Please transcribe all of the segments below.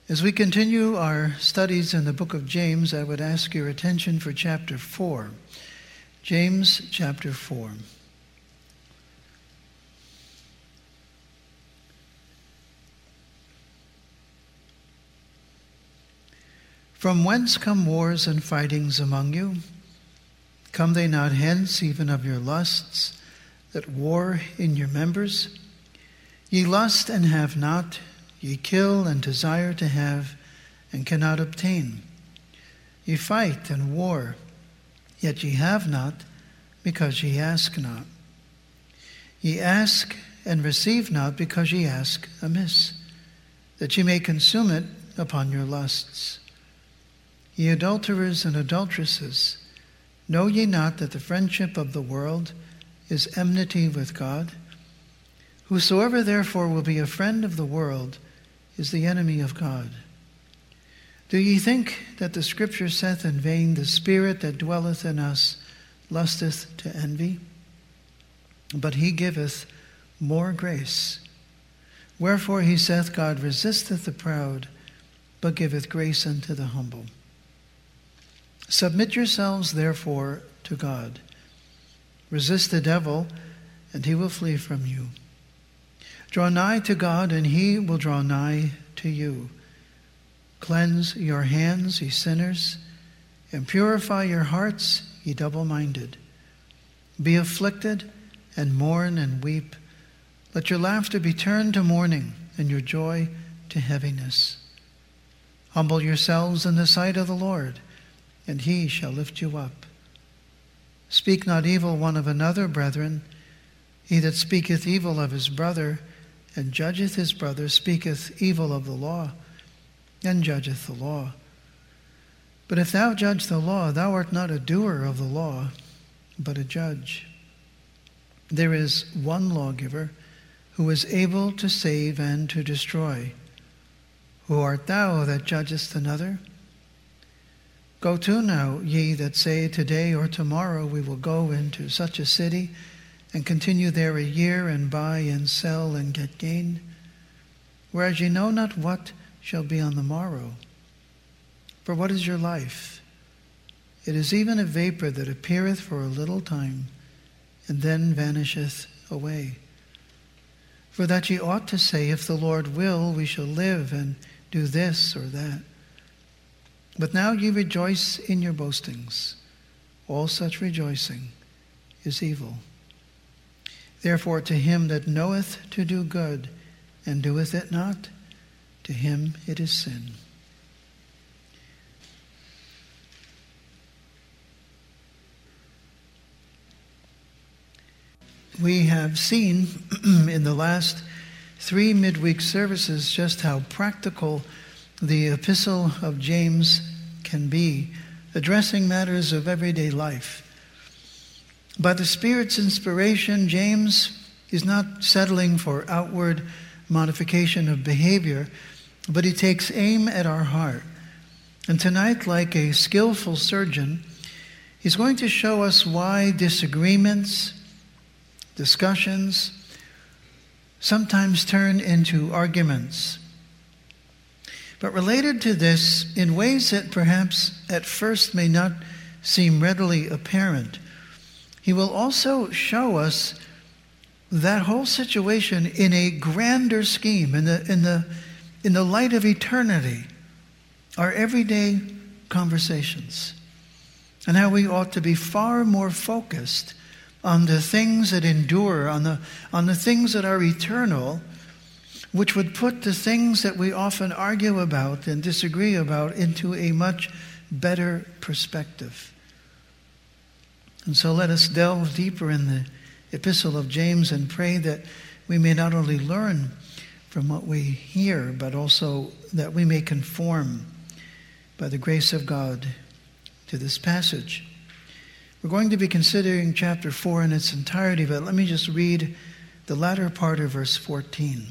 As we continue our studies in the book of James, I would ask your attention for chapter 4. James chapter 4. From whence come wars and fightings among you? Come they not hence even of your lusts, that war in your members? Ye lust and have not, ye kill and desire to have, and cannot obtain. Ye fight and war, yet ye have not, because ye ask not. Ye ask and receive not, because ye ask amiss, that ye may consume it upon your lusts. Ye adulterers and adulteresses, know ye not that the friendship of the world is enmity with God? Whosoever therefore will be a friend of the world is the enemy of God. Do ye think that the Scripture saith in vain, the Spirit that dwelleth in us lusteth to envy? But he giveth more grace. Wherefore he saith, God resisteth the proud, but giveth grace unto the humble. Submit yourselves therefore to God. Resist the devil, and he will flee from you. Draw nigh to God, and he will draw nigh to you. Cleanse your hands, ye sinners, and purify your hearts, ye double-minded. Be afflicted, and mourn and weep. Let your laughter be turned to mourning, and your joy to heaviness. Humble yourselves in the sight of the Lord, and he shall lift you up. Speak not evil one of another, brethren. He that speaketh evil of his brother, and judgeth his brother, speaketh evil of the law, and judgeth the law. But if thou judge the law, thou art not a doer of the law, but a judge. There is one lawgiver, who is able to save and to destroy. Who art thou that judgest another? Go to now, ye that say, today or tomorrow we will go into such a city, and continue there a year, and buy and sell and get gain, whereas ye know not what shall be on the morrow. For what is your life? It is even a vapor that appeareth for a little time, and then vanisheth away. For that ye ought to say, if the Lord will, we shall live and do this or that. But now ye rejoice in your boastings. All such rejoicing is evil. Therefore to him that knoweth to do good, and doeth it not, to him it is sin. We have seen in the last 3 midweek services just how practical the epistle of James can be, addressing matters of everyday life. By the Spirit's inspiration, James is not settling for outward modification of behavior, but he takes aim at our heart. And tonight, like a skillful surgeon, he's going to show us why disagreements, discussions, sometimes turn into arguments. But related to this, in ways that perhaps at first may not seem readily apparent, he will also show us that whole situation in a grander scheme, in the light of eternity, our everyday conversations, and how we ought to be far more focused on the things that endure, on the things that are eternal, which would put the things that we often argue about and disagree about into a much better perspective. And so let us delve deeper in the epistle of James and pray that we may not only learn from what we hear, but also that we may conform by the grace of God to this passage. We're going to be considering chapter 4 in its entirety, but let me just read the latter part of verse 14.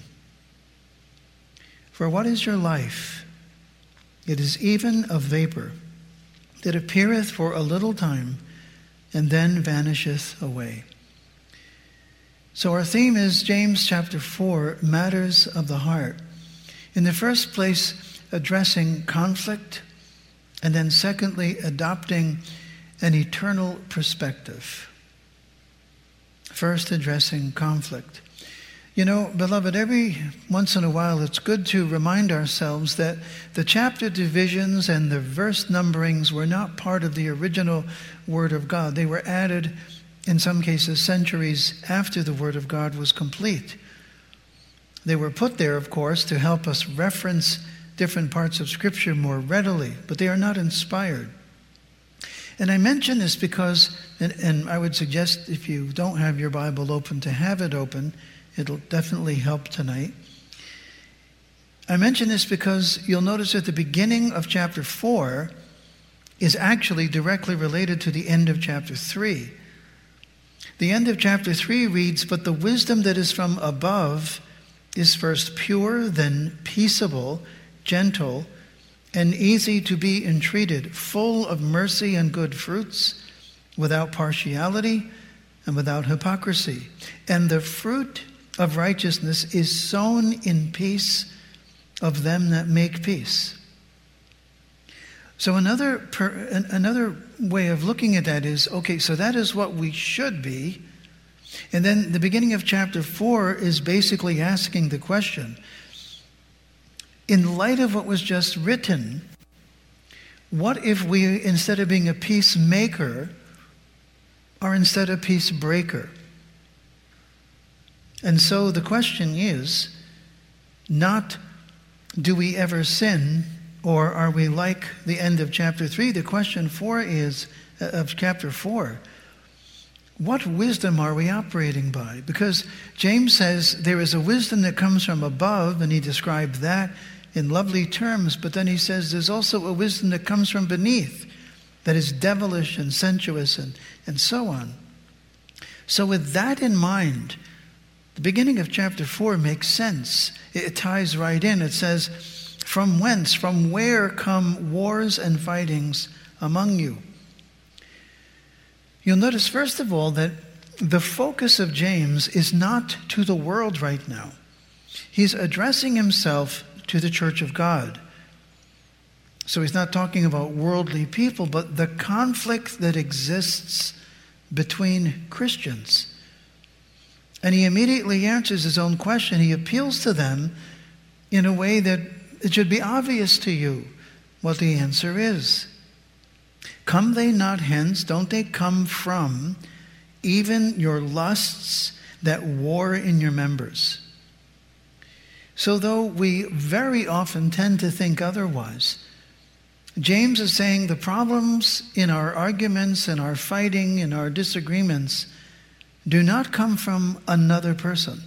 For what is your life? It is even a vapor that appeareth for a little time, and then vanisheth away. So our theme is James chapter 4, matters of the heart. In the first place, addressing conflict, and then secondly, adopting an eternal perspective. First, addressing conflict. You know, beloved, every once in a while it's good to remind ourselves that the chapter divisions and the verse numberings were not part of the original Word of God. They were added, in some cases, centuries after the Word of God was complete. They were put there, of course, to help us reference different parts of Scripture more readily, but they are not inspired. And I mention this because, and I would suggest if you don't have your Bible open to have it open, it'll definitely help tonight. I mention this because you'll notice that the beginning of chapter 4 is actually directly related to the end of chapter 3. The end of chapter 3 reads, "But the wisdom that is from above is first pure, then peaceable, gentle, and easy to be entreated, full of mercy and good fruits, without partiality and without hypocrisy. And the fruit of righteousness is sown in peace of them that make peace." So another way of looking at that is, okay, so that is what we should be. And then the beginning of chapter 4 is basically asking the question, in light of what was just written, what if we, instead of being a peacemaker, are instead a peace breaker? And so the question is not, do we ever sin, or are we like the end of chapter 3? The question of chapter 4, what wisdom are we operating by? Because James says there is a wisdom that comes from above, and he described that in lovely terms, but then he says there's also a wisdom that comes from beneath, that is devilish and sensuous and so on. So with that in mind, the beginning of chapter 4 makes sense. It ties right in. It says, "From whence, from where come wars and fightings among you?" You'll notice, first of all, that the focus of James is not to the world right now. He's addressing himself to the church of God. So he's not talking about worldly people, but the conflict that exists between Christians. And he immediately answers his own question. He appeals to them in a way that it should be obvious to you what the answer is. "Come they not hence, don't they come from, even your lusts that war in your members?" So though we very often tend to think otherwise, James is saying the problems in our arguments and our fighting and our disagreements do not come from another person.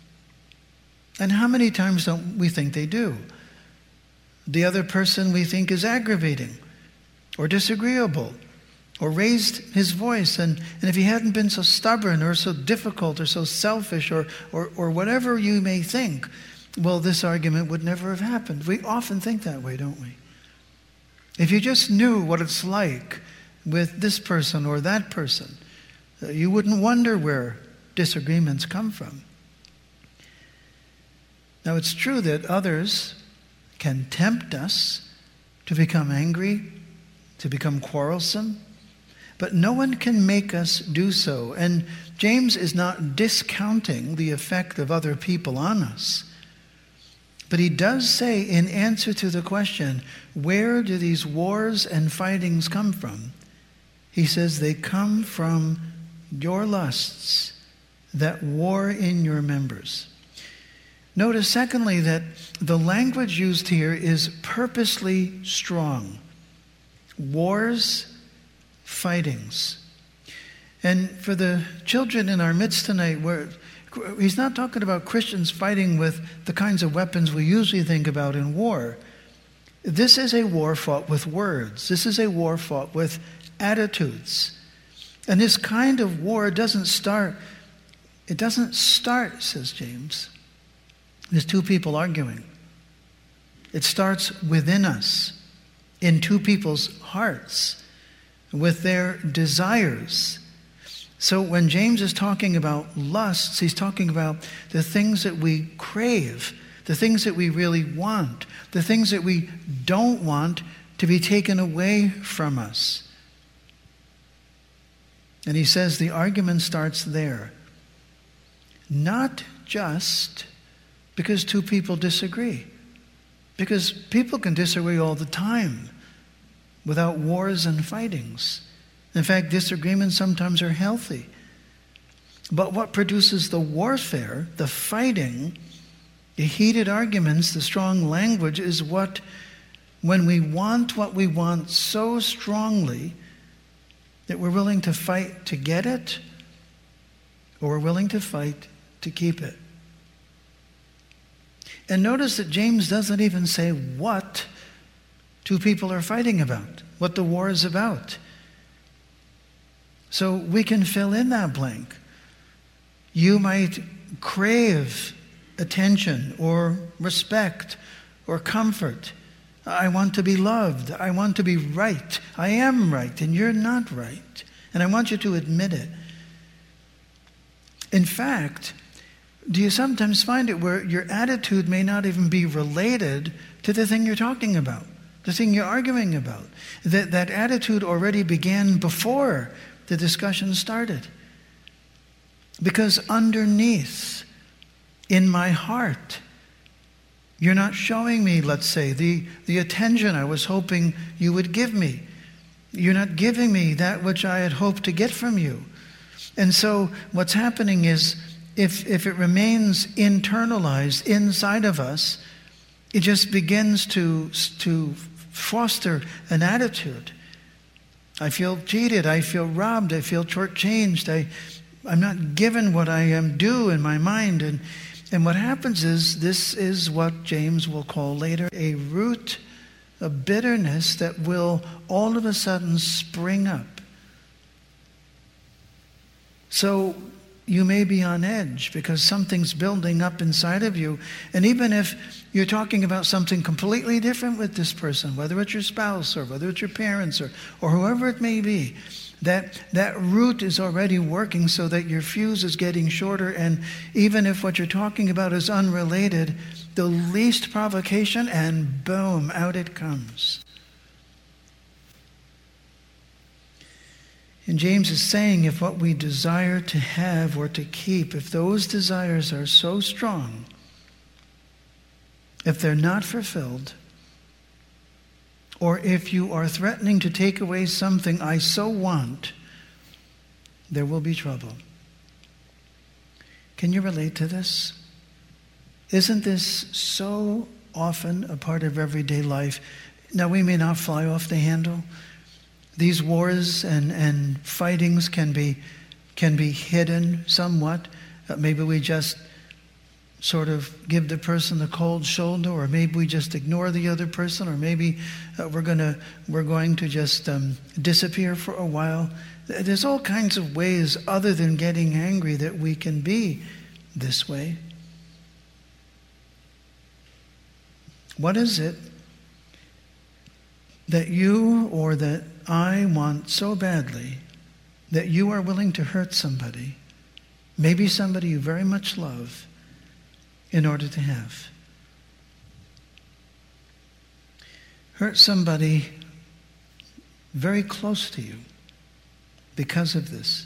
And how many times don't we think they do? The other person we think is aggravating or disagreeable or raised his voice, and if he hadn't been so stubborn or so difficult or so selfish or whatever you may think, well, this argument would never have happened. We often think that way, don't we? If you just knew what it's like with this person or that person, you wouldn't wonder where disagreements come from. Now, it's true that others can tempt us to become angry, to become quarrelsome, but no one can make us do so. And James is not discounting the effect of other people on us. But he does say, in answer to the question, where do these wars and fightings come from? He says they come from your lusts that war in your members. Notice, secondly, that the language used here is purposely strong. Wars, fightings. And for the children in our midst tonight, he's not talking about Christians fighting with the kinds of weapons we usually think about in war. This is a war fought with words. This is a war fought with attitudes. And this kind of war doesn't start, says James, there's two people arguing. It starts within us, in two people's hearts, with their desires. So when James is talking about lusts, he's talking about the things that we crave, the things that we really want, the things that we don't want to be taken away from us. And he says the argument starts there. Not just because two people disagree. Because people can disagree all the time without wars and fightings. In fact, disagreements sometimes are healthy. But what produces the warfare, the fighting, the heated arguments, the strong language is when we want what we want so strongly that we're willing to fight to get it, or we're willing to fight to keep it. And notice that James doesn't even say what two people are fighting about, what the war is about. So we can fill in that blank. You might crave attention or respect or comfort. I want to be loved. I want to be right. I am right, and you're not right. And I want you to admit it. In fact, do you sometimes find it where your attitude may not even be related to the thing you're talking about, the thing you're arguing about? That attitude already began before the discussion started. Because underneath, in my heart, you're not showing me, let's say, the attention I was hoping you would give me. You're not giving me that which I had hoped to get from you. And so what's happening is, if it remains internalized inside of us, it just begins to foster an attitude. I feel cheated. I feel robbed. I feel shortchanged. I'm not given what I am due in my mind. And what happens is, this is what James will call later a root of bitterness that will all of a sudden spring up. So you may be on edge because something's building up inside of you. And even if you're talking about something completely different with this person, whether it's your spouse or whether it's your parents or whoever it may be, that root is already working so that your fuse is getting shorter. And even if what you're talking about is unrelated, the least provocation and boom, out it comes. And James is saying, if what we desire to have or to keep, if those desires are so strong, if they're not fulfilled, or if you are threatening to take away something I so want, there will be trouble. Can you relate to this? Isn't this so often a part of everyday life? Now, we may not fly off the handle. These wars and fightings can be hidden somewhat. Maybe we just sort of give the person the cold shoulder, or maybe we just ignore the other person, or maybe we're going to just disappear for a while. There's all kinds of ways other than getting angry that we can be this way. What is it that you or that I want so badly that you are willing to hurt somebody, maybe somebody you very much love, in order to have? Hurt somebody very close to you because of this.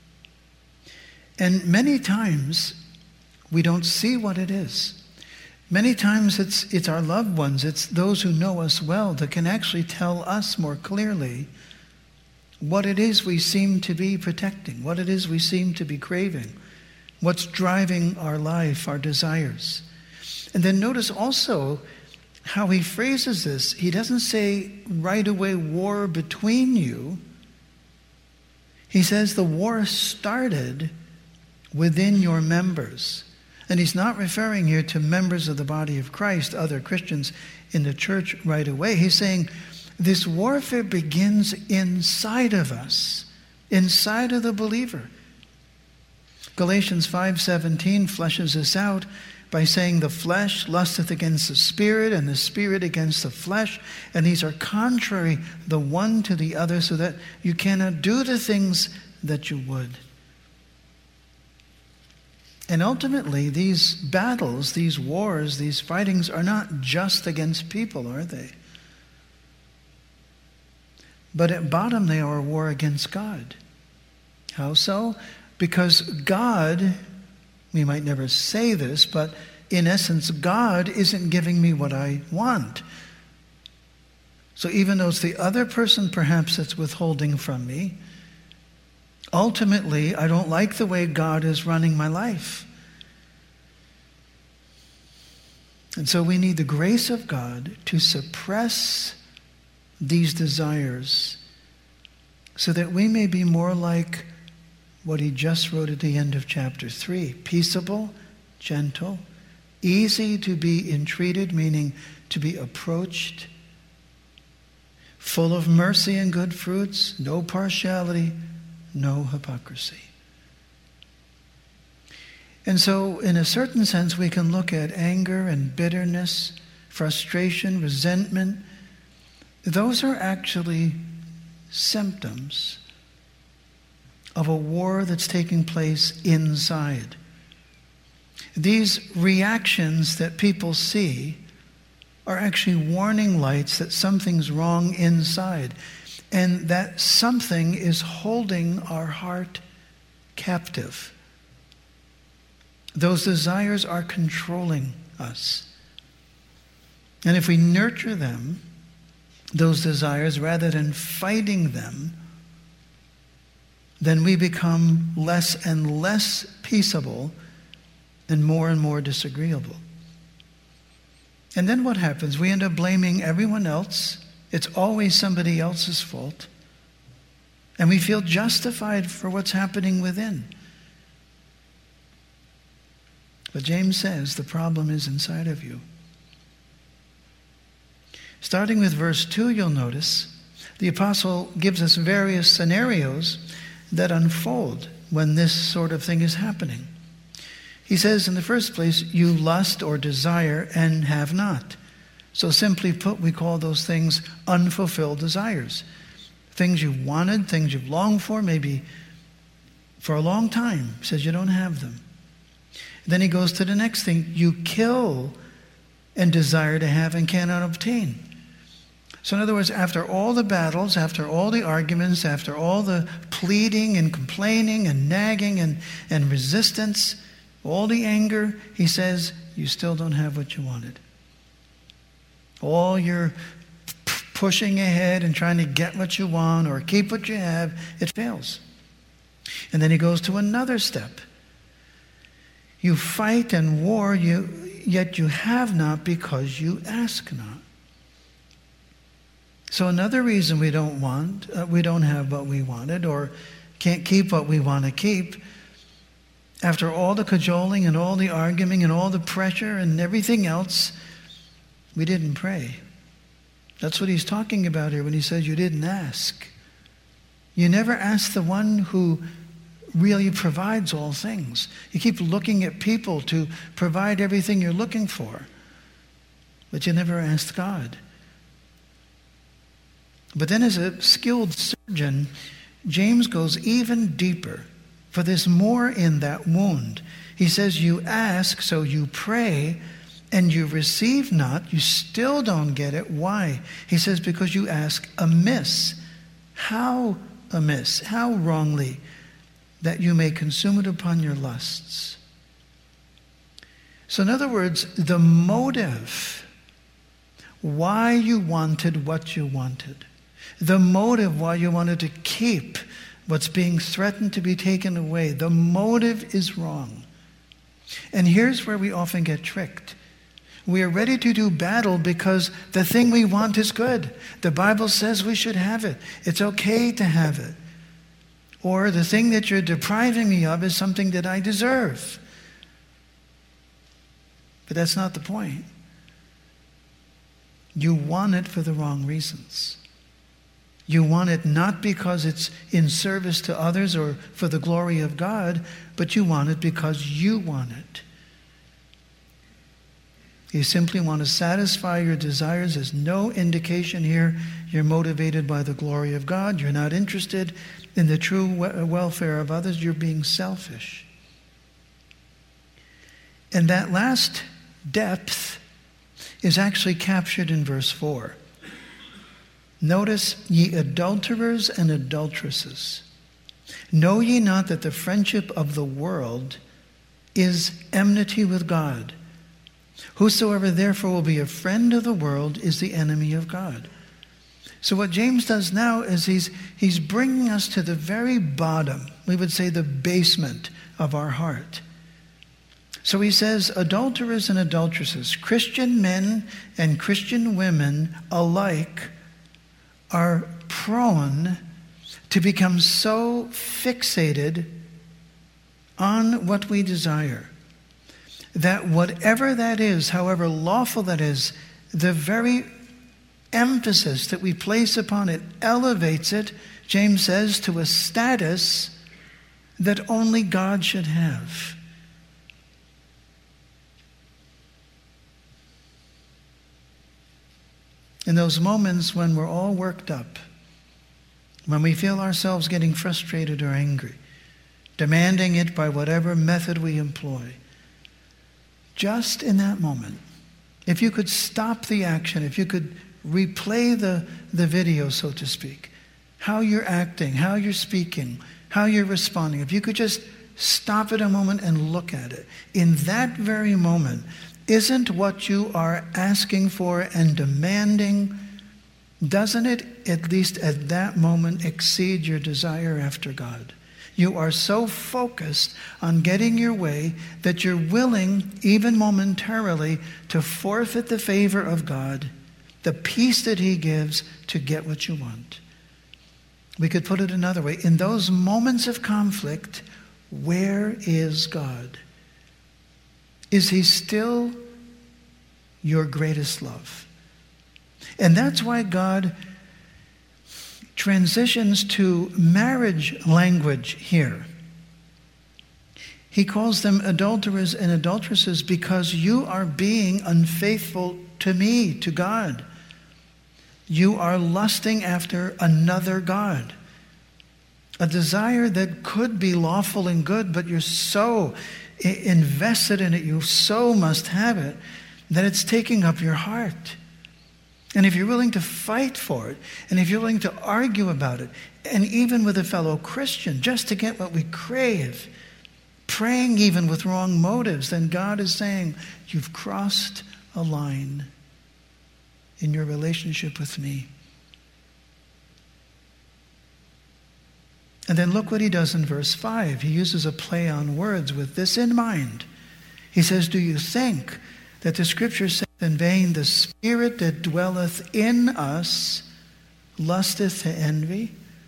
And many times we don't see what it is. Many times it's our loved ones, it's those who know us well that can actually tell us more clearly what it is we seem to be protecting, what it is we seem to be craving, what's driving our life, our desires. And then notice also how he phrases this. He doesn't say right away war between you. He says the war started within your members. And he's not referring here to members of the body of Christ, other Christians in the church right away. He's saying this warfare begins inside of us, inside of the believer. Galatians 5:17 fleshes this out by saying the flesh lusteth against the spirit and the spirit against the flesh, and these are contrary the one to the other, so that you cannot do the things that you would. And ultimately, these battles, these wars, these fightings are not just against people, are they? But at bottom, they are a war against God. How so? Because God, we might never say this, but in essence, God isn't giving me what I want. So even though it's the other person perhaps that's withholding from me, ultimately, I don't like the way God is running my life. And so we need the grace of God to suppress these desires so that we may be more like what he just wrote at the end of chapter 3. Peaceable, gentle, easy to be entreated, meaning to be approached, full of mercy and good fruits, no partiality, no hypocrisy. And so, in a certain sense, we can look at anger and bitterness, frustration, resentment. Those are actually symptoms of a war that's taking place inside. These reactions that people see are actually warning lights that something's wrong inside, and that something is holding our heart captive. Those desires are controlling us. And if we nurture them, those desires, rather than fighting them, then we become less and less peaceable and more disagreeable. And then what happens? We end up blaming everyone else. It's always somebody else's fault. And we feel justified for what's happening within. But James says the problem is inside of you. Starting with verse 2, you'll notice the apostle gives us various scenarios that unfold when this sort of thing is happening. He says, in the first place, you lust or desire and have not. So simply put, we call those things unfulfilled desires. Things you wanted, things you've longed for, maybe for a long time. He says you don't have them. Then he goes to the next thing. You kill and desire to have and cannot obtain. So in other words, after all the battles, after all the arguments, after all the pleading and complaining and nagging and resistance, all the anger, he says, you still don't have what you wanted. All your pushing ahead and trying to get what you want or keep what you have, it fails. And then he goes to another step. You fight and war, yet you have not because you ask not. So another reason we don't have what we wanted or can't keep what we want to keep, after all the cajoling and all the arguing and all the pressure and everything else, we didn't pray. That's what he's talking about here when he says you didn't ask. You never asked the one who really provides all things. You keep looking at people to provide everything you're looking for, but you never asked God. But then as a skilled surgeon, James goes even deeper, for there's more in that wound. He says you ask, so you pray, and you receive not, you still don't get it. Why? He says because you ask amiss. How amiss? How wrongly? That you may consume it upon your lusts. So in other words, the motive why you wanted what you wanted, the motive why you wanted to keep what's being threatened to be taken away, the motive is wrong. And here's where we often get tricked. We are ready to do battle because the thing we want is good. The Bible says we should have it. It's okay to have it. Or the thing that you're depriving me of is something that I deserve. But that's not the point. You want it for the wrong reasons. You want it not because it's in service to others or for the glory of God, but you want it because you want it. You simply want to satisfy your desires. There's no indication here you're motivated by the glory of God. You're not interested in the true welfare of others. You're being selfish. And that last depth is actually captured in verse 4. Notice, ye adulterers and adulteresses, know ye not that the friendship of the world is enmity with God? Whosoever therefore will be a friend of the world is the enemy of God. So what James does now is he's bringing us to the very bottom, we would say the basement of our heart. So he says, adulterers and adulteresses, Christian men and Christian women alike are prone to become so fixated on what we desire that whatever that is, however lawful that is, the very emphasis that we place upon it elevates it, James says, to a status that only God should have. In those moments when we're all worked up, when we feel ourselves getting frustrated or angry, demanding it by whatever method we employ, just in that moment, if you could stop the action, if you could replay the video, so to speak, how you're acting, how you're speaking, how you're responding, if you could just stop it a moment and look at it, in that very moment, isn't what you are asking for and demanding, doesn't it, at least at that moment, exceed your desire after God? You are so focused on getting your way that you're willing, even momentarily, to forfeit the favor of God, the peace that He gives, to get what you want. We could put it another way. In those moments of conflict, where is God? Is He still your greatest love? And that's why God transitions to marriage language here. He calls them adulterers and adulteresses because you are being unfaithful to me, to God. You are lusting after another God. A desire that could be lawful and good, but you're so invested in it, you so must have it, that it's taking up your heart. And if you're willing to fight for it, and if you're willing to argue about it, and even with a fellow Christian, just to get what we crave, praying even with wrong motives, then God is saying, you've crossed a line in your relationship with me. And then look what he does in verse 5. He uses a play on words with this in mind. He says, do you think that the scripture says in vain, the spirit that dwelleth in us lusteth to envy?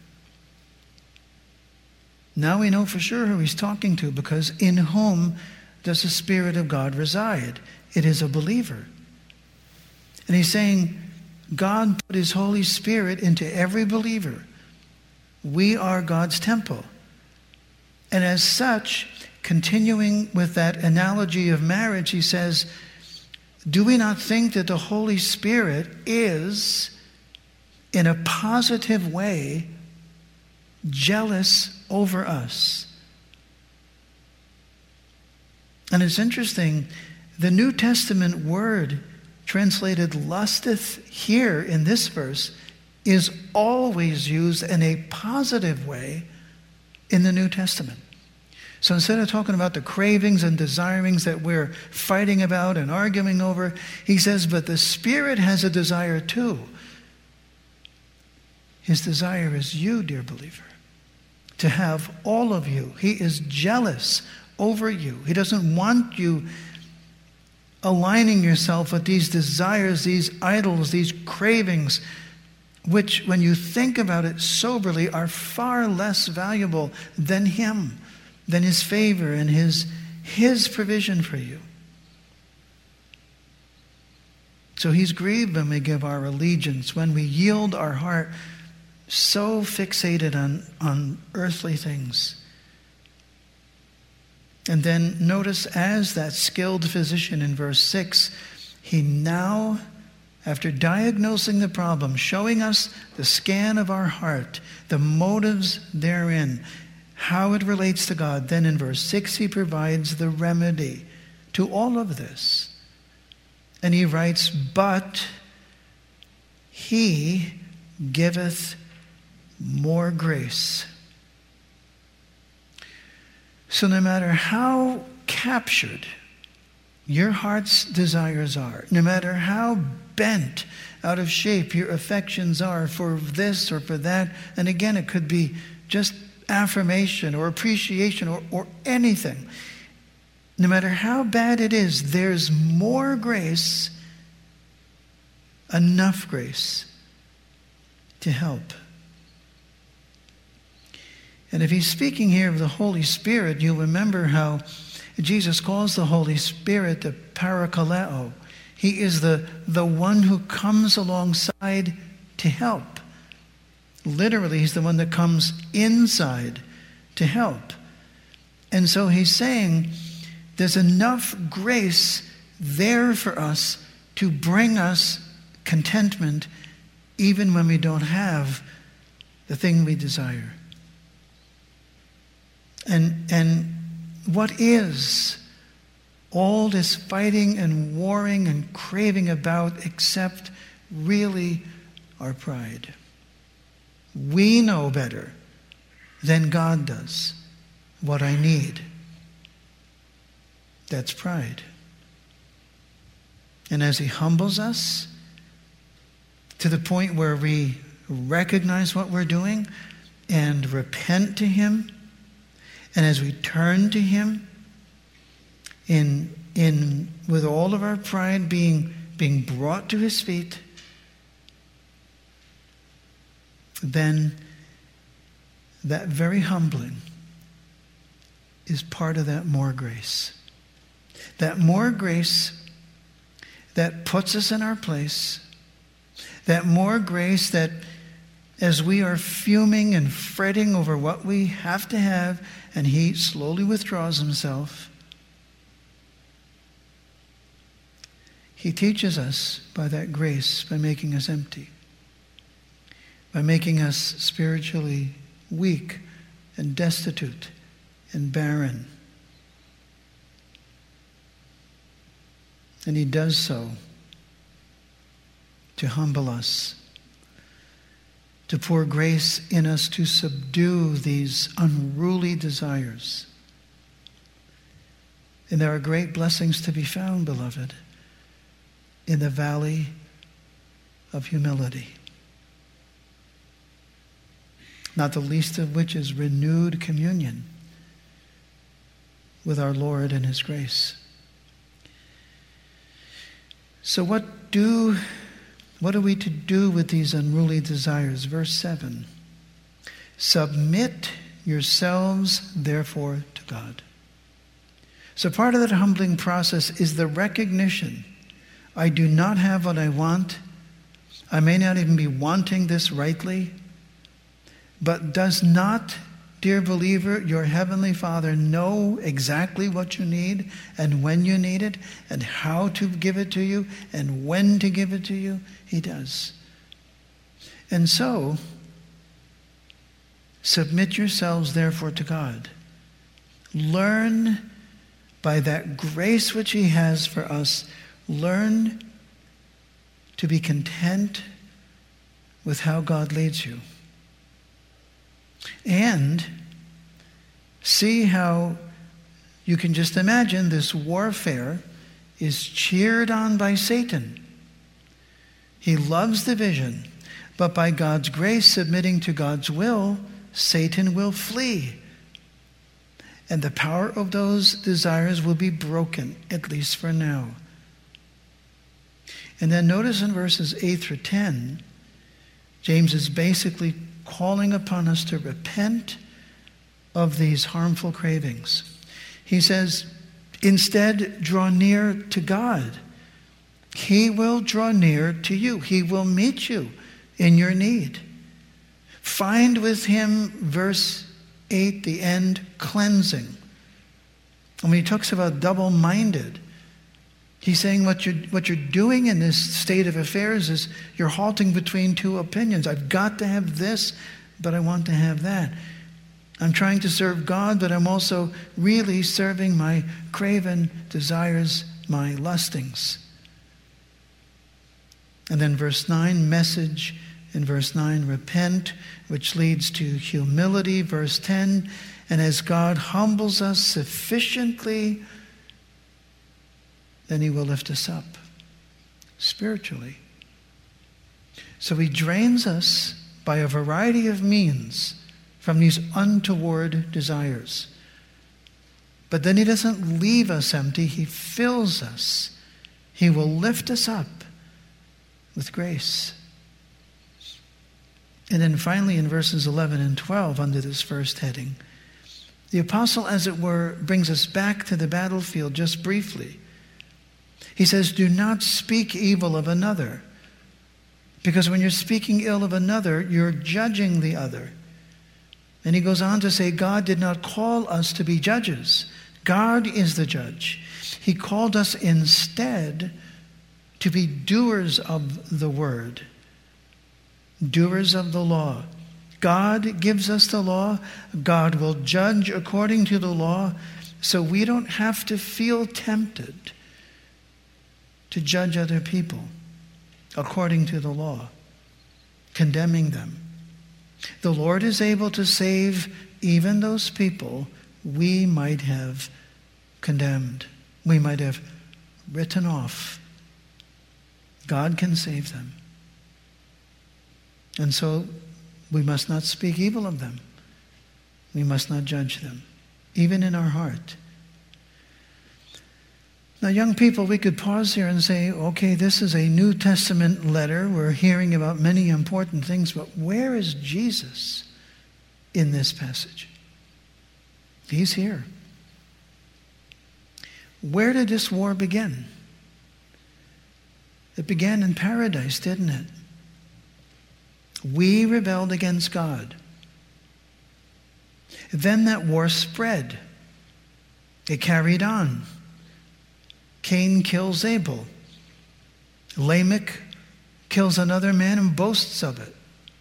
Now we know for sure who he's talking to, because in whom does the Spirit of God reside? It is a believer. And he's saying God put his Holy Spirit into every believer. We are God's temple. And as such, continuing with that analogy of marriage, he says, do we not think that the Holy Spirit is, in a positive way, jealous over us? And it's interesting, the New Testament word translated lusteth here in this verse is always used in a positive way in the New Testament. So instead of talking about the cravings and desirings that we're fighting about and arguing over, he says, but the Spirit has a desire too. His desire is you, dear believer, to have all of you. He is jealous over you. He doesn't want you aligning yourself with these desires, these idols, these cravings, which, when you think about it soberly, are far less valuable than him, than his favor and his provision for you. So he's grieved when we give our allegiance, when we yield our heart so fixated on earthly things. And then notice, as that skilled physician in verse 6, he now, after diagnosing the problem, showing us the scan of our heart, the motives therein, how it relates to God, then in verse 6 he provides the remedy to all of this. And he writes, but he giveth more grace. So no matter how captured your heart's desires are, no matter how bent out of shape your affections are for this or for that, and again, it could be just affirmation or appreciation or anything. No matter how bad it is, there's more grace, enough grace to help. And if he's speaking here of the Holy Spirit, you'll remember how Jesus calls the Holy Spirit the Parakaleo. He is the one who comes alongside to help. Literally, he's the one that comes inside to help. And so he's saying there's enough grace there for us to bring us contentment even when we don't have the thing we desire. And what is all this fighting and warring and craving about except really our pride? We know better than God does what I need. That's pride. And as he humbles us to the point where we recognize what we're doing and repent to him, and as we turn to him in with all of our pride being brought to his feet, then that very humbling is part of that more grace. That more grace that puts us in our place. That more grace that as we are fuming and fretting over what we have to have, and he slowly withdraws himself, he teaches us by that grace, by making us empty, by making us spiritually weak and destitute and barren. And he does so to humble us, to pour grace in us to subdue these unruly desires. And there are great blessings to be found, beloved, in the valley of humility. Not the least of which is renewed communion with our Lord and his grace. So what are we to do with these unruly desires? Verse 7. Submit yourselves, therefore, to God. So part of that humbling process is the recognition, I do not have what I want. I may not even be wanting this rightly. But does not, dear believer, your Heavenly Father know exactly what you need and when you need it and how to give it to you and when to give it to you? He does. And so, submit yourselves therefore to God. Learn by that grace which he has for us, learn to be content with how God leads you. And see how you can just imagine this warfare is cheered on by Satan. He loves division, but by God's grace, submitting to God's will, Satan will flee. And the power of those desires will be broken, at least for now. And then notice in verses 8 through 10, James is basically calling upon us to repent of these harmful cravings. He says, instead, draw near to God. He will draw near to you. He will meet you in your need. Find with him, verse 8, the end, cleansing. And when he talks about double-minded, he's saying what you're doing in this state of affairs is you're halting between two opinions. I've got to have this, but I want to have that. I'm trying to serve God, but I'm also really serving my craven desires, my lustings. And then verse 9, message in verse 9, repent, which leads to humility. Verse 10, and as God humbles us sufficiently, then he will lift us up spiritually. So he drains us by a variety of means from these untoward desires. But then he doesn't leave us empty. He fills us. He will lift us up with grace. And then finally in verses 11 and 12 under this first heading, the apostle, as it were, brings us back to the battlefield just briefly. He says, do not speak evil of another. Because when you're speaking ill of another, you're judging the other. And he goes on to say, God did not call us to be judges. God is the judge. He called us instead to be doers of the word, doers of the law. God gives us the law. God will judge according to the law, so we don't have to feel tempted to judge other people according to the law, condemning them. The Lord is able to save even those people we might have condemned, we might have written off. God can save them. And so we must not speak evil of them. We must not judge them, even in our heart. Now, young people, we could pause here and say, okay, this is a New Testament letter. We're hearing about many important things, but where is Jesus in this passage? He's here. Where did this war begin? It began in paradise, didn't it? We rebelled against God. Then that war spread. It carried on. Cain kills Abel. Lamech kills another man and boasts of it.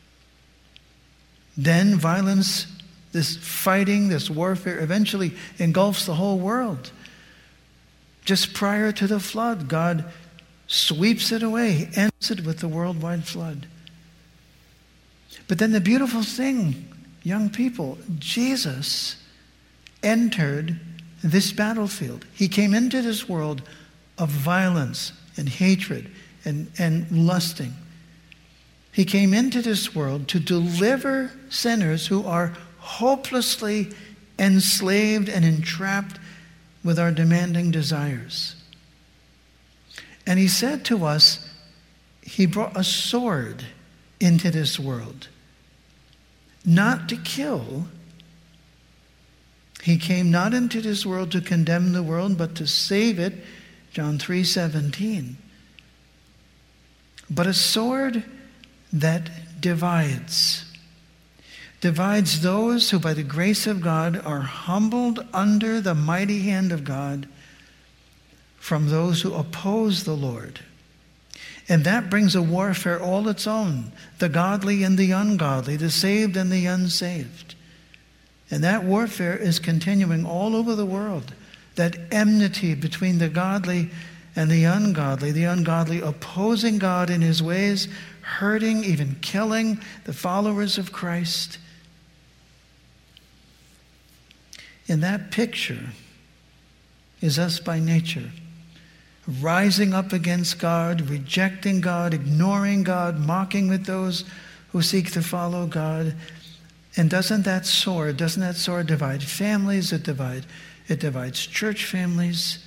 Then violence, this fighting, this warfare eventually engulfs the whole world. Just prior to the flood, God sweeps it away, ends it with the worldwide flood. But then the beautiful thing, young people, Jesus entered this battlefield. He came into this world of violence and hatred and lusting. He came into this world to deliver sinners who are hopelessly enslaved and entrapped with our demanding desires. And he said to us, he brought a sword into this world, not to kill. He came not into this world to condemn the world, but to save it, John 3:17. But a sword that divides those who by the grace of God are humbled under the mighty hand of God from those who oppose the Lord. And that brings a warfare all its own, the godly and the ungodly, the saved and the unsaved. And that warfare is continuing all over the world. That enmity between the godly and the ungodly opposing God in his ways, hurting, even killing the followers of Christ. In that picture is us by nature, rising up against God, rejecting God, ignoring God, mocking with those who seek to follow God. And doesn't that sword divide families? It divides church families.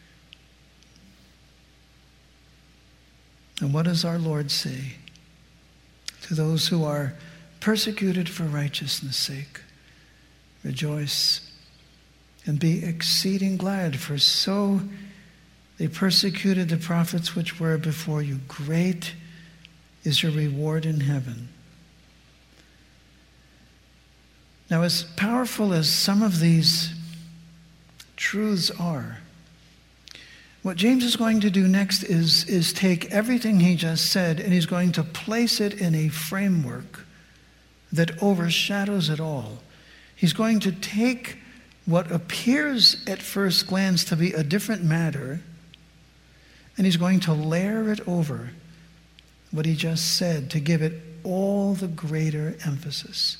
And what does our Lord say to those who are persecuted for righteousness' sake? Rejoice and be exceeding glad, for so they persecuted the prophets which were before you. Great is your reward in heaven. Now, as powerful as some of these truths are, what James is going to do next is take everything he just said and he's going to place it in a framework that overshadows it all. He's going to take what appears at first glance to be a different matter, and he's going to layer it over what he just said to give it all the greater emphasis.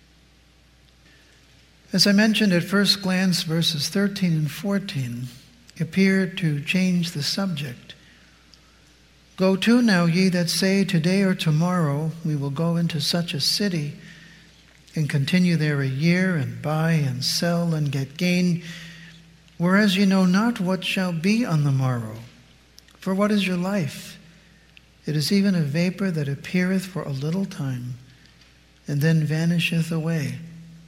As I mentioned at first glance, verses 13 and 14 appear to change the subject. Go to now, ye that say, today or tomorrow we will go into such a city and continue there a year, and buy and sell and get gain, whereas ye know not what shall be on the morrow. For what is your life? It is even a vapor that appeareth for a little time, and then vanisheth away.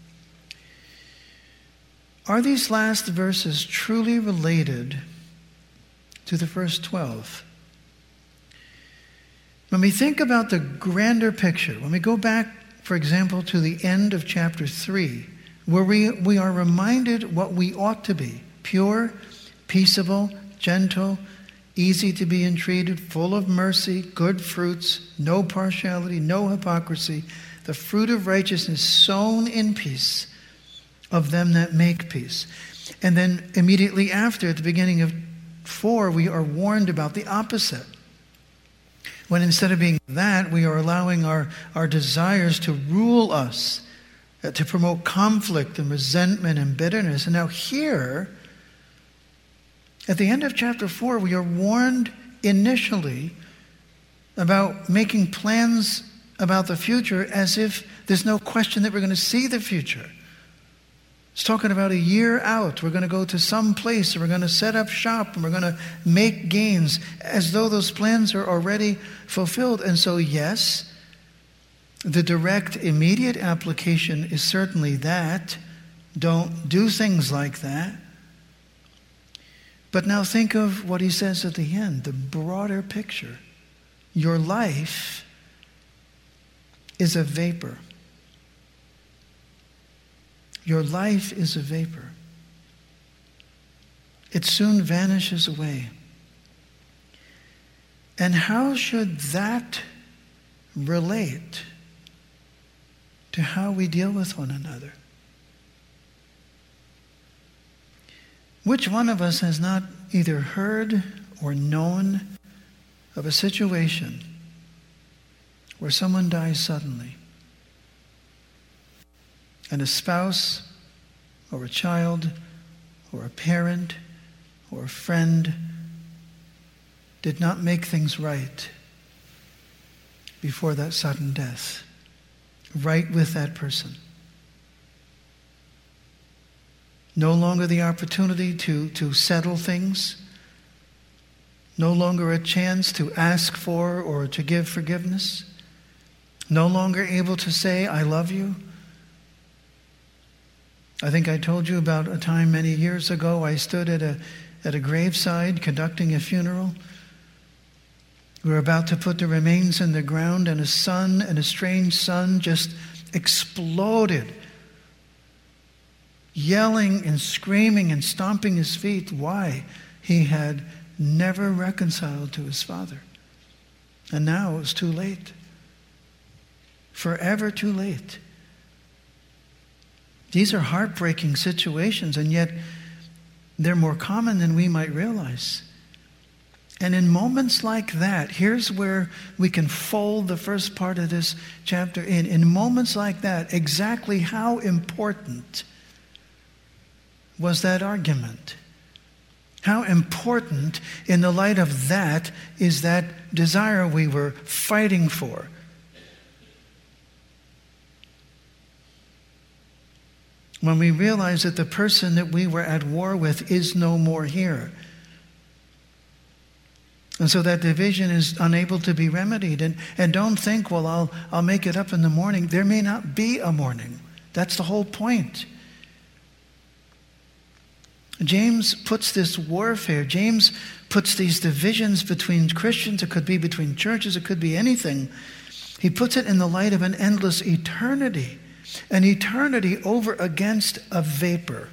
Are these last verses truly related to the first 12? When we think about the grander picture, when we go back, for example, to the end of chapter 3, where we are reminded what we ought to be: pure, peaceable, gentle, easy to be entreated, full of mercy, good fruits, no partiality, no hypocrisy, the fruit of righteousness sown in peace of them that make peace. And then immediately after, at the beginning of 4, we are warned about the opposite. When instead of being that, we are allowing our desires to rule us, to promote conflict and resentment and bitterness. And now here, at the end of chapter 4, we are warned initially about making plans about the future as if there's no question that we're going to see the future. It's talking about a year out. We're going to go to some place, and we're going to set up shop, and we're going to make gains, as though those plans are already fulfilled. And so, yes, the direct, immediate application is certainly that. Don't do things like that. But now think of what he says at the end, the broader picture. Your life is a vapor. Your life is a vapor. It soon vanishes away. And how should that relate to how we deal with one another? Which one of us has not either heard or known of a situation where someone dies suddenly, and a spouse or a child or a parent or a friend did not make things right before that sudden death, right with that person? No longer the opportunity to settle things, no longer a chance to ask for or to give forgiveness, no longer able to say, I love you. I think I told you about a time many years ago I stood at a graveside conducting a funeral. We were about to put the remains in the ground, and an estranged son just exploded, yelling and screaming and stomping his feet. Why? He had never reconciled to his father. And now it was too late. Forever too late. These are heartbreaking situations, and yet they're more common than we might realize. And in moments like that, here's where we can fold the first part of this chapter in. In moments like that, exactly how important was that argument? How important in the light of that is that desire we were fighting for? When we realize that the person that we were at war with is no more here. And so that division is unable to be remedied. And don't think, well, I'll make it up in the morning. There may not be a morning. That's the whole point. James puts this warfare, James puts these divisions between Christians, it could be between churches, it could be anything. He puts it in the light of an endless eternity. An eternity over against a vapor.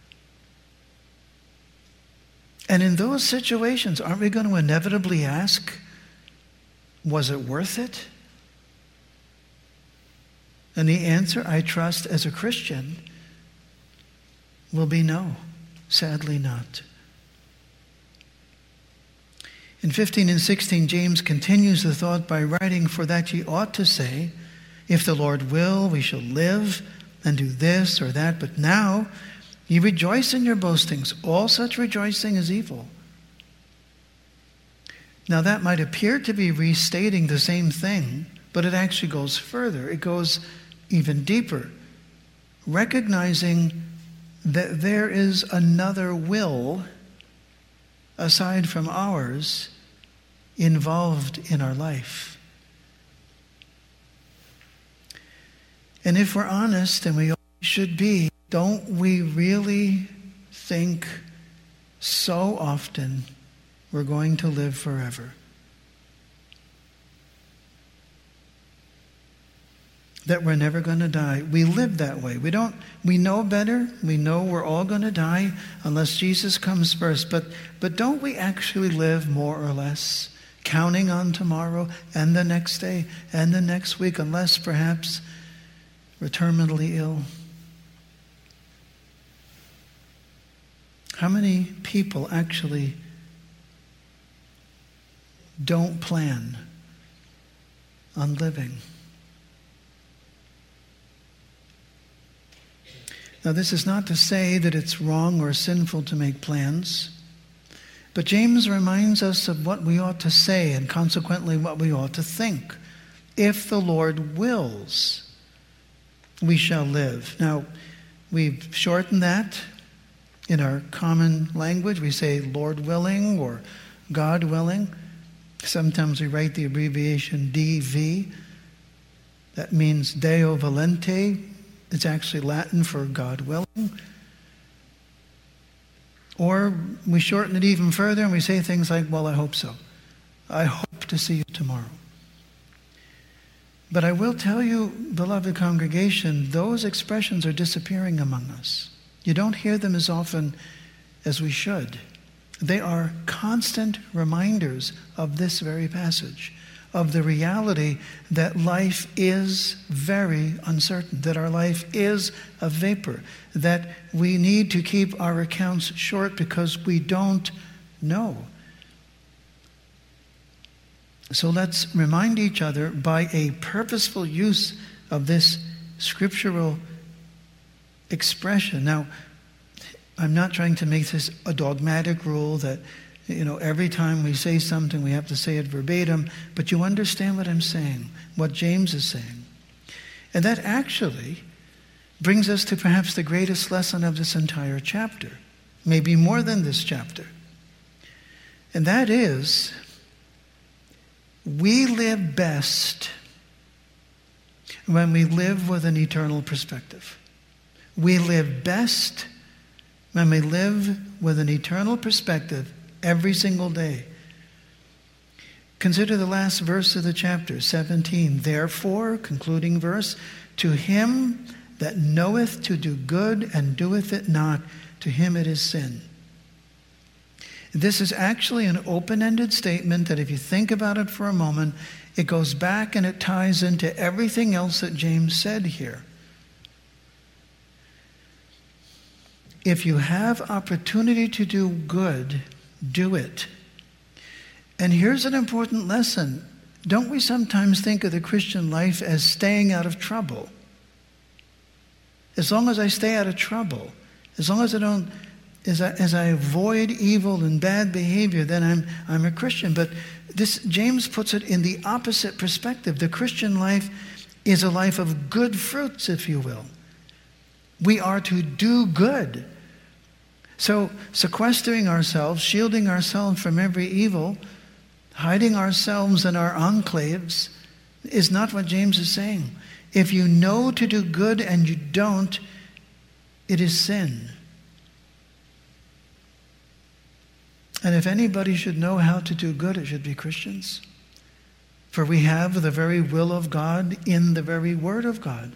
And in those situations, aren't we going to inevitably ask, was it worth it? And the answer, I trust, as a Christian, will be no. Sadly not. In 15 and 16, James continues the thought by writing, "For that ye ought to say, if the Lord will, we shall live and do this or that. But now ye rejoice in your boastings. All such rejoicing is evil." Now that might appear to be restating the same thing, but it actually goes further. It goes even deeper, recognizing that there is another will aside from ours involved in our life. And if we're honest, and we should be, don't we really think so often we're going to live forever? That we're never going to die. We live that way. We know better. We know we're all going to die unless Jesus comes first. But don't we actually live more or less counting on tomorrow and the next day and the next week, unless perhaps we're terminally ill? How many people actually don't plan on living? Now, this is not to say that it's wrong or sinful to make plans, but James reminds us of what we ought to say and consequently what we ought to think. If the Lord wills, we shall live. Now, we've shortened that in our common language. We say Lord willing or God willing. Sometimes we write the abbreviation DV. That means Deo Volente. It's actually Latin for God willing. Or we shorten it even further and we say things like, well, I hope so. I hope to see you tomorrow. But I will tell you, beloved congregation, those expressions are disappearing among us. You don't hear them as often as we should. They are constant reminders of this very passage, of the reality that life is very uncertain, that our life is a vapor, that we need to keep our accounts short because we don't know. So let's remind each other by a purposeful use of this scriptural expression. Now, I'm not trying to make this a dogmatic rule that every time we say something, we have to say it verbatim. But you understand what I'm saying, what James is saying. And that actually brings us to perhaps the greatest lesson of this entire chapter, maybe more than this chapter. And that is, we live best when we live with an eternal perspective. We live best when we live with an eternal perspective every single day. Consider the last verse of the chapter, 17. Therefore, concluding verse, to him that knoweth to do good and doeth it not, to him it is sin. This is actually an open-ended statement that if you think about it for a moment, it goes back and it ties into everything else that James said here. If you have opportunity to do good, do it. And here's an important lesson. Don't we sometimes think of the Christian life as staying out of trouble? As long as I stay out of trouble, as long as I don't, as I avoid evil and bad behavior, then I'm a Christian. But this, James puts it in the opposite perspective. The Christian life is a life of good fruits, if you will. We are to do good. So sequestering ourselves, shielding ourselves from every evil, hiding ourselves in our enclaves is not what James is saying. If you know to do good and you don't, it is sin. And if anybody should know how to do good, it should be Christians. For we have the very will of God in the very Word of God.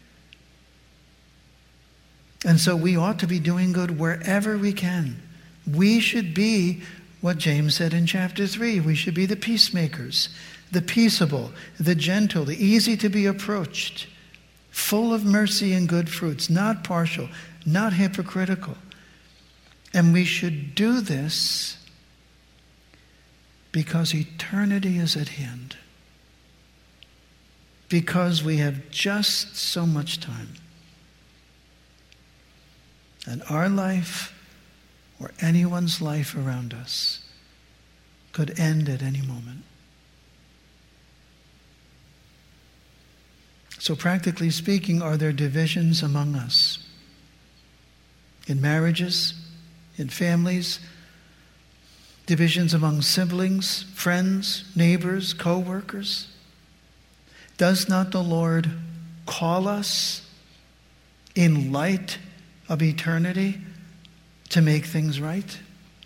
And so we ought to be doing good wherever we can. We should be what James said in chapter 3. We should be the peacemakers, the peaceable, the gentle, the easy to be approached, full of mercy and good fruits, not partial, not hypocritical. And we should do this because eternity is at hand. Because we have just so much time. And our life, or anyone's life around us, could end at any moment. So practically speaking, are there divisions among us? In marriages, in families, divisions among siblings, friends, neighbors, co-workers? Does not the Lord call us in light of eternity to make things right?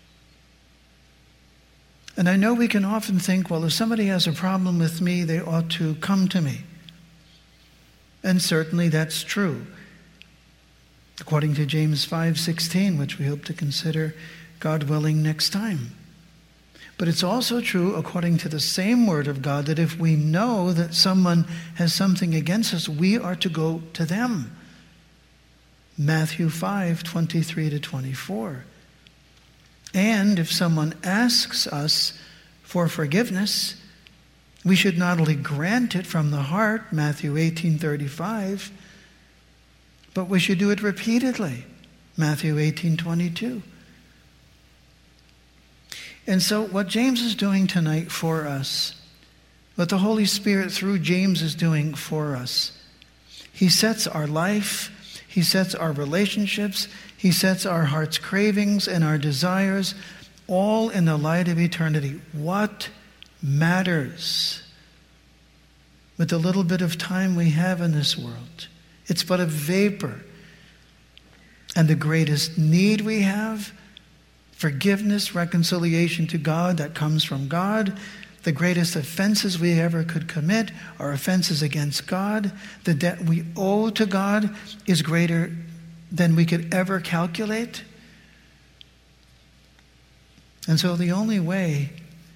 And I know we can often think, well, if somebody has a problem with me, they ought to come to me. And certainly that's true. According to James 5:16, which we hope to consider, God willing, next time. But it's also true, according to the same word of God, that if we know that someone has something against us, we are to go to them. Matthew 5:23-24. And if someone asks us for forgiveness, we should not only grant it from the heart, Matthew 18:35, but we should do it repeatedly, Matthew 18:22. And so what James is doing tonight for us, what the Holy Spirit through James is doing for us, he sets our life, he sets our relationships, he sets our heart's cravings and our desires all in the light of eternity. What matters with the little bit of time we have in this world? It's but a vapor. And the greatest need we have, forgiveness, reconciliation to God that comes from God. The greatest offenses we ever could commit are offenses against God. The debt we owe to God is greater than we could ever calculate. And so the only way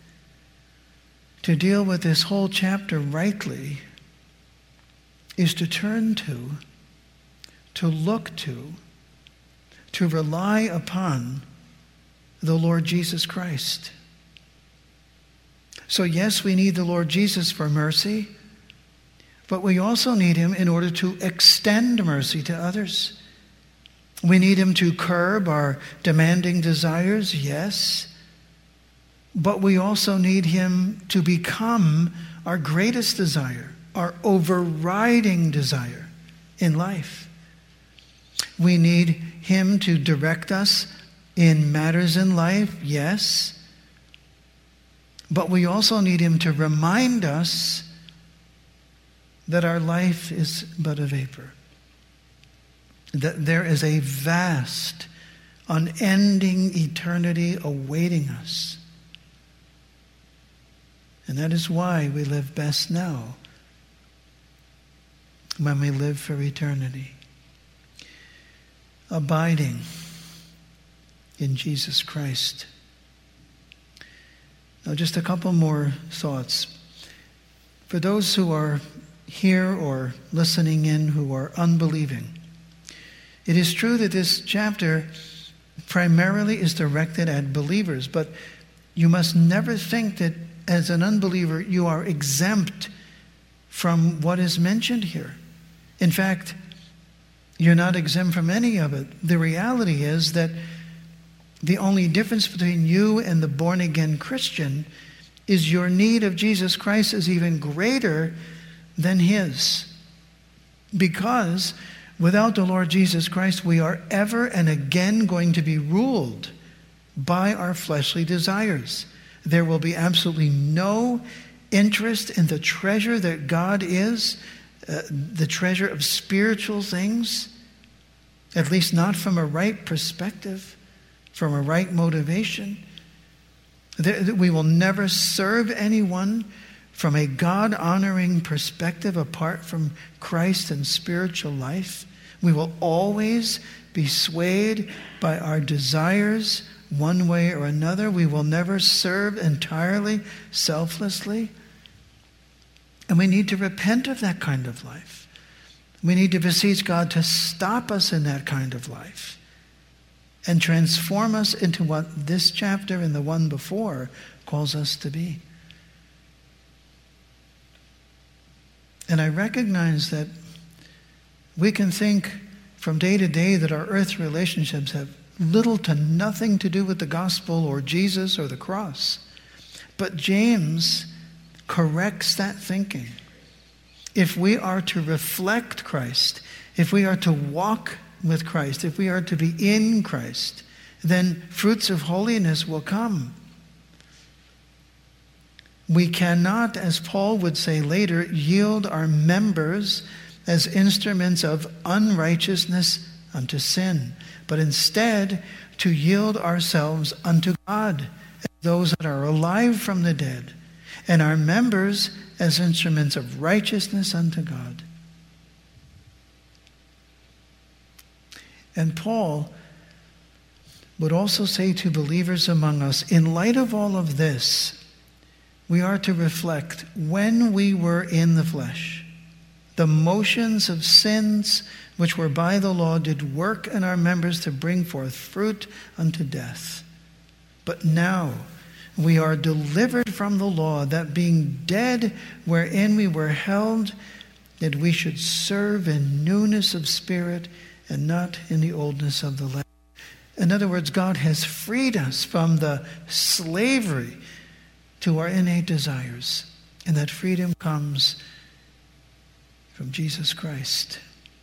to deal with this whole chapter rightly is to turn to look to rely upon the Lord Jesus Christ. So yes, we need the Lord Jesus for mercy, but we also need him in order to extend mercy to others. We need him to curb our demanding desires, yes, but we also need him to become our greatest desire, our overriding desire in life. We need him to direct us in matters in life, yes, but we also need him to remind us that our life is but a vapor, that there is a vast, unending eternity awaiting us. And that is why we live best now, when we live for eternity. Abiding in Jesus Christ. Now, just a couple more thoughts. For those who are here or listening in who are unbelieving, it is true that this chapter primarily is directed at believers, but you must never think that as an unbeliever you are exempt from what is mentioned here. In fact, you're not exempt from any of it. The reality is that the only difference between you and the born-again Christian is your need of Jesus Christ is even greater than his. Because without the Lord Jesus Christ, we are ever and again going to be ruled by our fleshly desires. There will be absolutely no interest in the treasure that God is, the treasure of spiritual things, at least not from a right perspective, from a right motivation. We will never serve anyone from a God-honoring perspective apart from Christ and spiritual life. We will always be swayed by our desires one way or another. We will never serve entirely selflessly. And we need to repent of that kind of life. We need to beseech God to stop us in that kind of life and transform us into what this chapter and the one before calls us to be. And I recognize that we can think from day to day that our earth relationships have little to nothing to do with the gospel or Jesus or the cross. But James corrects that thinking. If we are to reflect Christ, if we are to walk with Christ, if we are to be in Christ, then fruits of holiness will come. We cannot, as Paul would say later, yield our members as instruments of unrighteousness unto sin, but instead to yield ourselves unto God as those that are alive from the dead, and our members as instruments of righteousness unto God. And Paul would also say to believers among us, in light of all of this, we are to reflect when we were in the flesh, the motions of sins which were by the law did work in our members to bring forth fruit unto death. But now we are delivered from the law, that being dead wherein we were held, that we should serve in newness of spirit and not in the oldness of the letter. In other words, God has freed us from the slavery to our innate desires, and that freedom comes from Jesus Christ.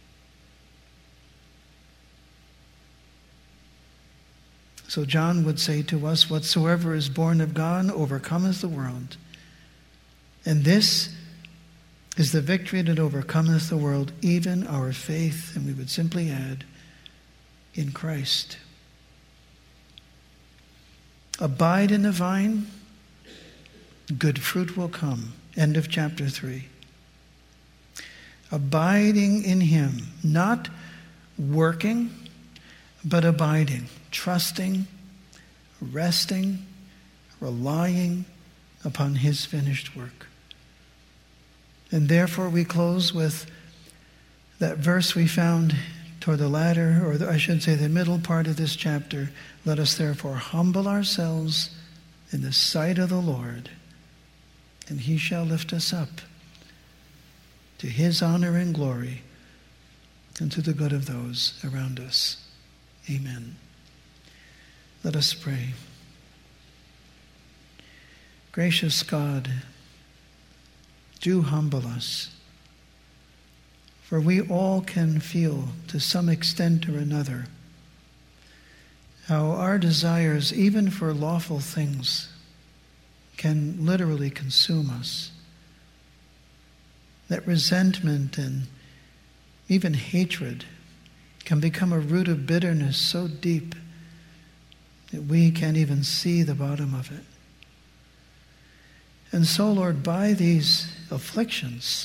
So John would say to us, whatsoever is born of God overcometh the world. And this is the victory that overcometh the world, even our faith. And we would simply add, in Christ. Abide in the vine, good fruit will come. End of chapter 3. Abiding in him, not working, but abiding, trusting, resting, relying upon his finished work. And therefore we close with that verse we found toward the latter, or I should say the middle part of this chapter. Let us therefore humble ourselves in the sight of the Lord, and he shall lift us up to his honor and glory and to the good of those around us. Amen. Let us pray. Gracious God, do humble us, for we all can feel to some extent or another how our desires, even for lawful things, can literally consume us. That resentment and even hatred can become a root of bitterness so deep that we can't even see the bottom of it. And so, Lord, by these afflictions,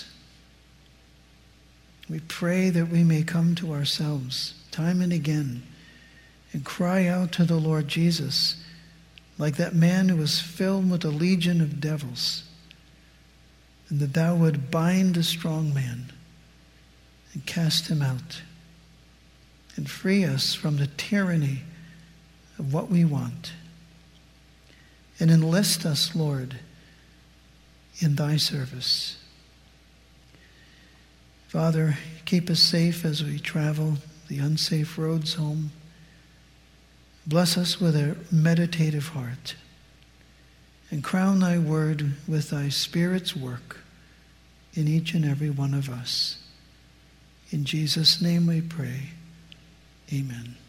we pray that we may come to ourselves time and again and cry out to the Lord Jesus like that man who was filled with a legion of devils, and that thou would bind the strong man and cast him out and free us from the tyranny of what we want. And enlist us, Lord, in thy service. Father, keep us safe as we travel the unsafe roads home. Bless us with a meditative heart, and crown thy word with thy Spirit's work in each and every one of us. In Jesus' name we pray. Amen.